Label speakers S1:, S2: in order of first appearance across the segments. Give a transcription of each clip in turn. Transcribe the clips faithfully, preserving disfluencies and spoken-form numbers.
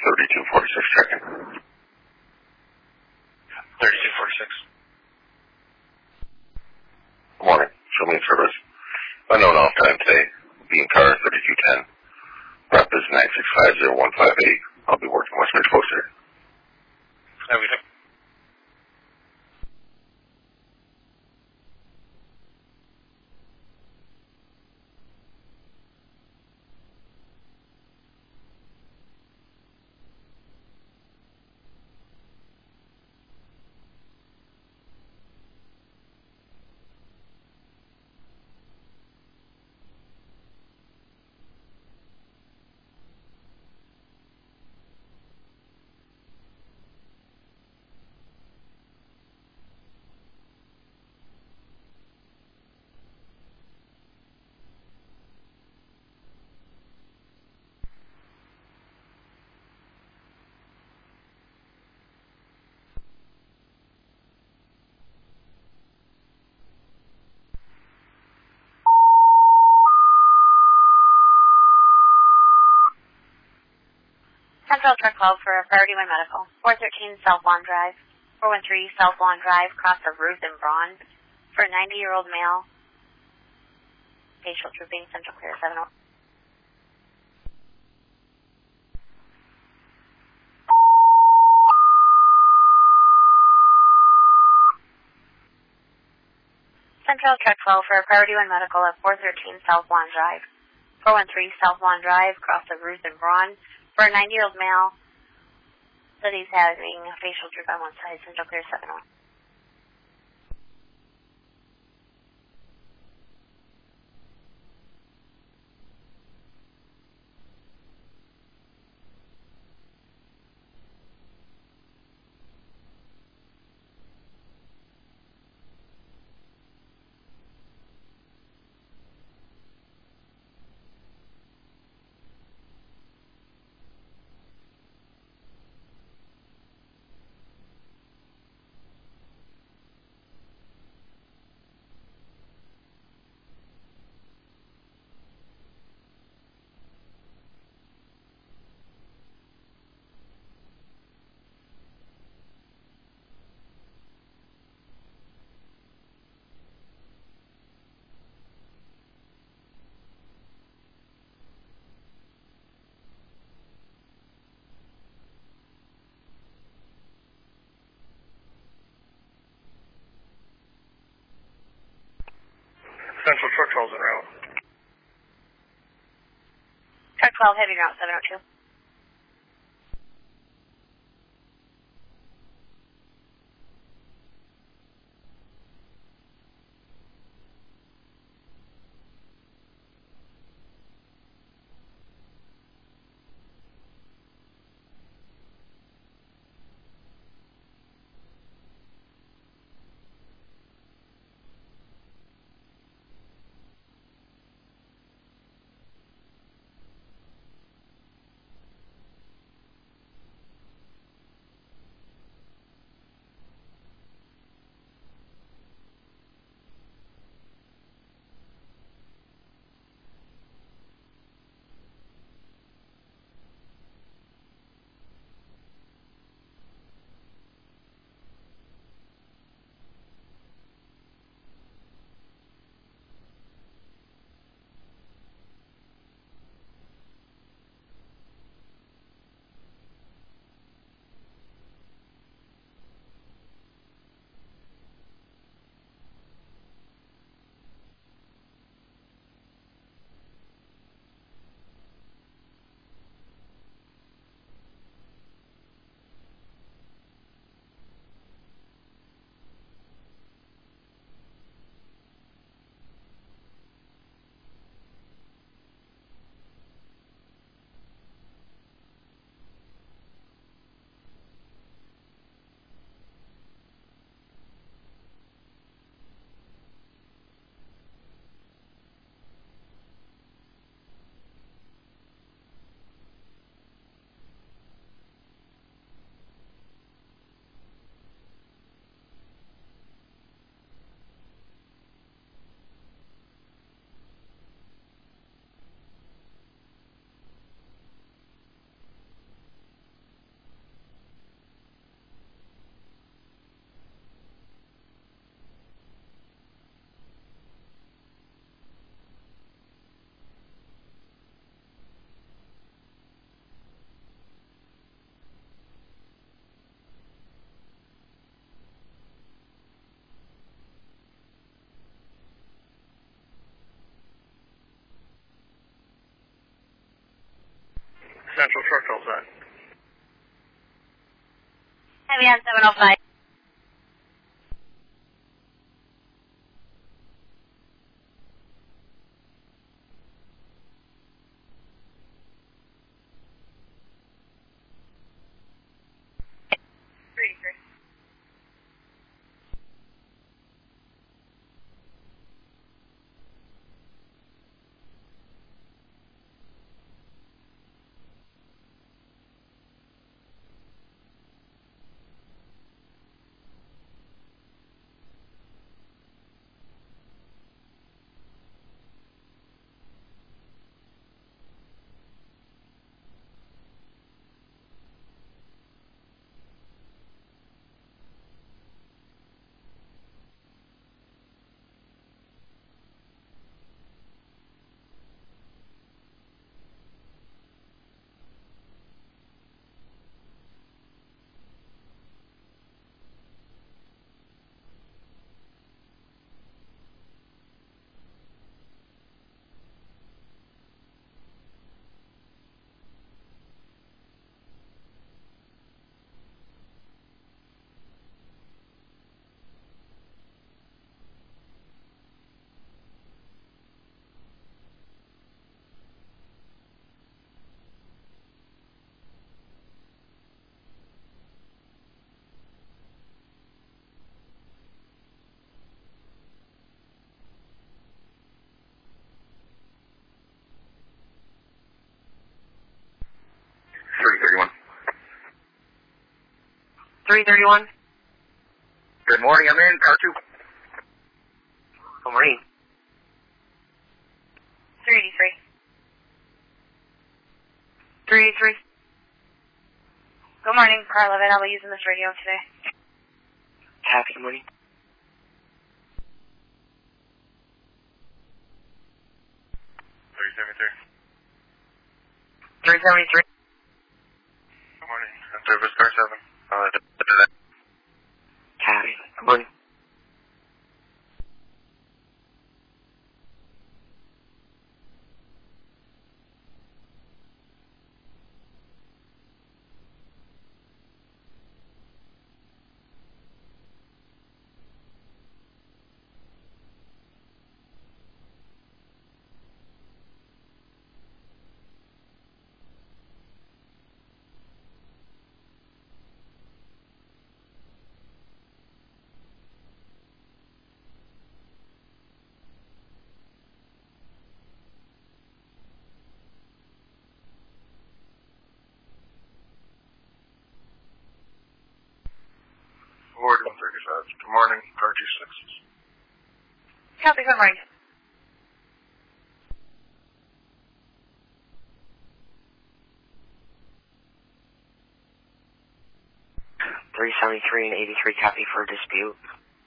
S1: thirty-two forty-six checking.
S2: thirty-two forty-six.
S1: Good morning. Show me service. Unknown off time today. Being car thirty-two ten. Rep is nine six five zero one five eight. I'll be working Westbridge Poster.
S2: Everything.
S3: Central Truck Club for Priority One Medical. four thirteen South Lawn Drive. four one three South Lawn Drive, cross of Ruth and Braun. For a ninety-year-old male. Facial Trooping, Central Clear seven oh. Central Truck Club for Priority One Medical at four thirteen South Lawn Drive. four one three South Lawn Drive, cross of Ruth and Braun. For a ninety-year-old male that he's having a facial droop on one side, Central Clear seven oh.
S2: Central Truck Club's en route.
S3: Truck twelve, heavy route seven oh two.
S2: truck rolls on.
S3: Heavy on seven oh five.
S1: three thirty-one.
S4: three thirty-one.
S1: Good morning, I'm in, car two.
S4: Good morning.
S3: three eighty-three.
S4: three eighty-three.
S3: Good morning, car eleven. I'll be using this radio today.
S4: Happy morning.
S2: three seventy-three.
S4: three seventy-three.
S2: Good morning. Service car seven. Uh, d- d- d-
S4: Happy. Good morning.
S2: Ward one thirty-five. Good morning, car two six.
S3: Copy, good morning.
S4: three seventy-three and eighty-three copy for dispute.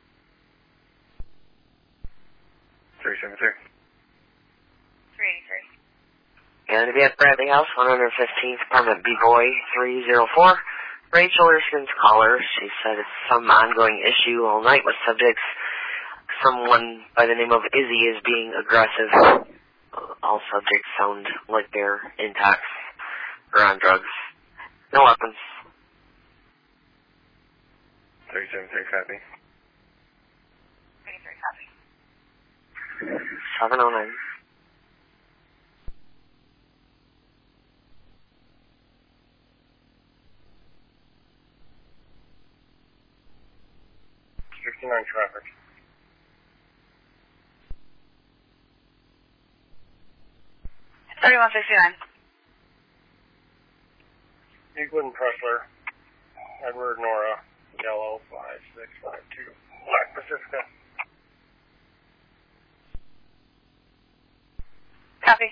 S2: three seventy-three.
S3: three eighty-three.
S4: And to be at Bradley House, one fifteenth, apartment B-Boy three oh four. Rachel Erskine's caller. She said it's some ongoing issue all night with subjects. Someone by the name of Izzy is being aggressive. All subjects sound like they're intox or on drugs. No weapons.
S2: three seventy-three copy.
S3: twenty-three copy.
S4: seven oh nine.
S2: fifty-nine traffic.
S3: thirty-one fifty-nine.
S2: Eaglin Pressler. Edward Nora. Yellow five six five two. Black Pacifica.
S3: Copy.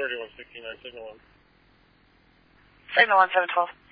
S2: thirty-one sixty-nine, signal one.
S3: Signal one seven twelve.